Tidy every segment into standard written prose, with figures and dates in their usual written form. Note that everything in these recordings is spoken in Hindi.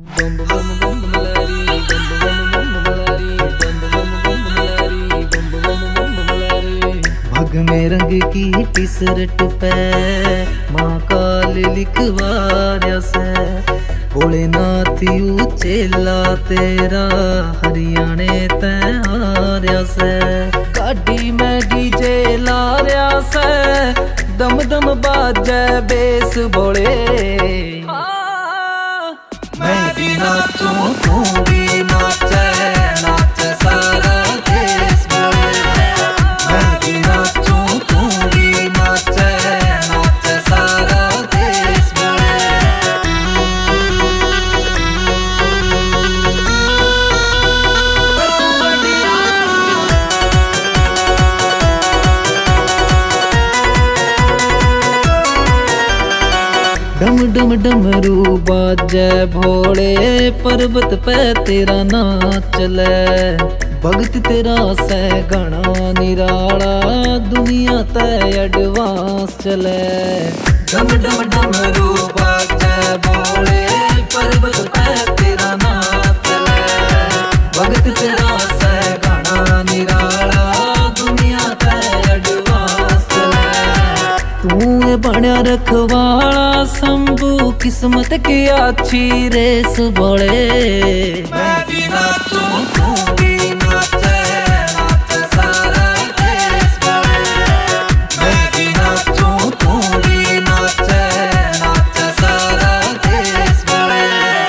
बम बम बम मलारी बम बम बम मलारी बम बम बम मलारी बम बम बम मलारी। भग में रंग की टी-शर्ट पे महाकाल लिखवार्या से भोलेनाथ चेला तेरा हरियाणे ते हार्या से। गाड़ी में डीजे लार्या से दम दम बाजे बेस भोले। मैं भी नाचूं तू भी नाचे नाचे सारा देश भोले। मैं भी नाचूं तू भी नाचे नाचे सारा देश भोले। डम डम डमरू बाजे भोले पर्वत पे तेरा नाच चले। भगत तेरा से घना निराला दुनिया ते एडवांस चले। डम डम डमरू बाजे भोले पर्वत पे तेरा नाच चले। भगत तेरा से घना निराला दुनिया ते एडवांस चले। तू बण्या रखवाला शंभू किस्मत की अच्छी रेस भोले। मैं भी नाचूं तू भी नाचे नाचे सारा देश भोले। मैं भी नाचूं तू भी नाचे नाचे सारा देश भोले।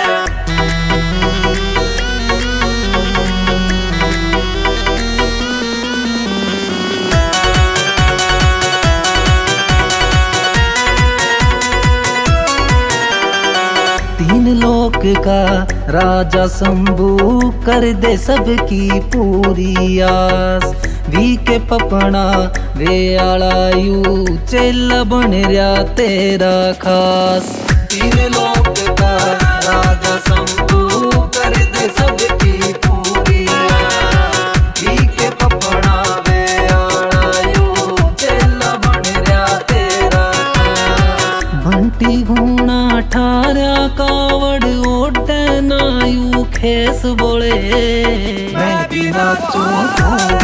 तीन लोक का राजा शंभू कर दे सबकी पूरी आस। वी के पपना वे आलायू चेला बन रहा तेरा खास। तीन लोक का राजा शंभू कर दे सबकी पूरी आस। वी के पपना वे आलायू चेला बन रहा तेरा खास। बंटी घूना ठार्या कावड़ ओटे नायू खेस बोले। मैं भी नाचूं तू